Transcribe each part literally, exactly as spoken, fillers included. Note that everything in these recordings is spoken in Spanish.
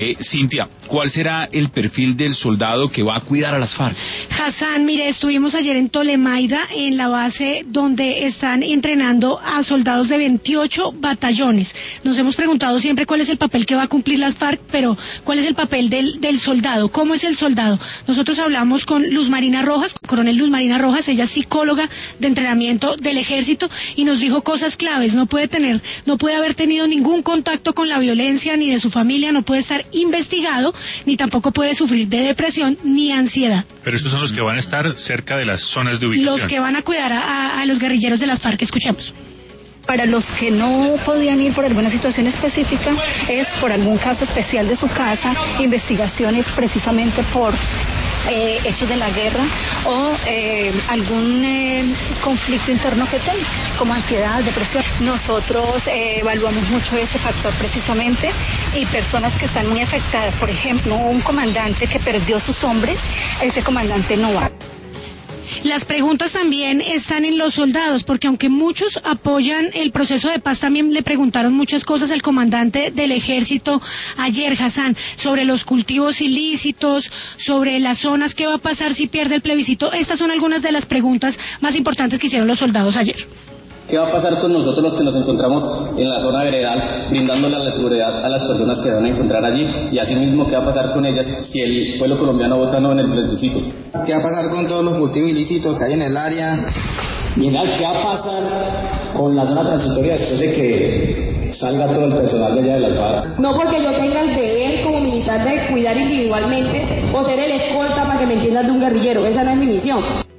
Eh, Cintia, ¿cuál será el perfil del soldado que va a cuidar a las FARC? Hassan, mire, estuvimos ayer en Tolemaida, en la base donde están entrenando a soldados de veintiocho batallones. Nos hemos preguntado siempre cuál es el papel que va a cumplir las FARC, pero ¿cuál es el papel del, del soldado? ¿Cómo es el soldado? Nosotros hablamos con Luz Marina Rojas, coronel Luz Marina Rojas, ella es psicóloga de entrenamiento del ejército, y nos dijo cosas claves. No puede tener, no puede haber tenido ningún contacto con la violencia ni de su familia, no puede estar investigado, ni tampoco puede sufrir de depresión ni ansiedad. Pero estos son los que van a estar cerca de las zonas de ubicación. Los que van a cuidar a, a, a los guerrilleros de las FARC. Escuchemos. Para los que no podían ir por alguna situación específica, es por algún caso especial de su casa, investigaciones precisamente por eh, hechos de la guerra o eh, algún eh, conflicto interno que tenga, como ansiedad, depresión. Nosotros eh, evaluamos mucho ese factor precisamente, y personas que están muy afectadas, por ejemplo, un comandante que perdió sus hombres, ese comandante no va. Las preguntas también están en los soldados, porque aunque muchos apoyan el proceso de paz, también le preguntaron muchas cosas al comandante del ejército ayer, Hassan, sobre los cultivos ilícitos, sobre las zonas, qué va a pasar si pierde el plebiscito. Estas son algunas de las preguntas más importantes que hicieron los soldados ayer. ¿Qué va a pasar con nosotros los que nos encontramos en la zona veredal, brindándole la seguridad a las personas que van a encontrar allí? Y asimismo, ¿qué va a pasar con ellas si el pueblo colombiano vota no en el plebiscito? ¿Qué va a pasar con todos los cultivos ilícitos que hay en el área? Mirar, ¿qué va a pasar con la zona transitoria después de que salga todo el personal de allá de las FARC? No porque yo tenga el deber como militar de cuidar individualmente o ser el escolta, para que me entiendas, de un guerrillero. Esa no es mi misión.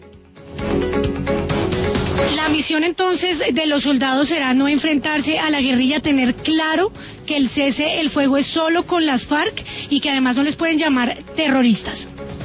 La misión entonces de los soldados será no enfrentarse a la guerrilla, tener claro que el cese el fuego es solo con las FARC y que además no les pueden llamar terroristas.